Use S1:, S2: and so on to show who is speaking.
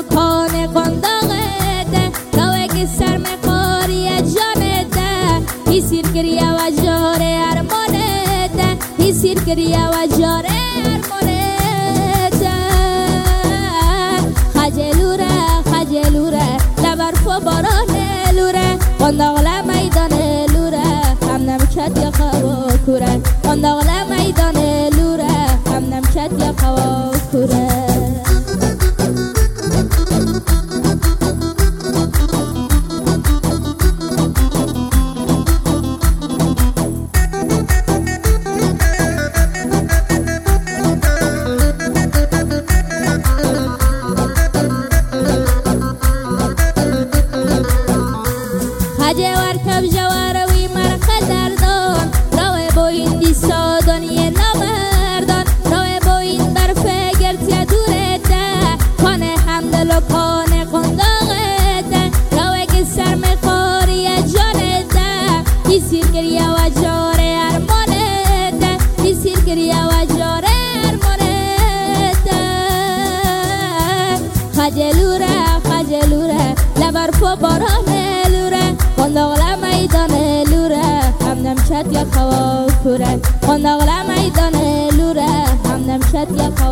S1: لکان قنداقه روه که سر مقاری جانه هی سیر کریه و جاره ارمانه هی سیر کریه و جاره ارمانه خجلوره خجلوره لبرف و باران لوره قنداقل میدان لوره هم نمکت یا قوا کوره قنداقل میدان لوره هم نمکت یا قوا کوره خجه ورکب جواروی مرقه دردان روی بوین دیسا دنیا نمردان روی بوین برفه گرتیا دوره ده کانه حمدل و کانه قنداغه ده روی که سر مخاری جانه ده هی سیر گریه و جاره ارمانه ده هی سیر گریه و جاره ارمانه ده خجلوره خجلوره لبرف و بارانه لوره قنداقل میدان لوره هم نمشد یا قوا کوره قنداقل میدان لوره هم نمشد یا قوا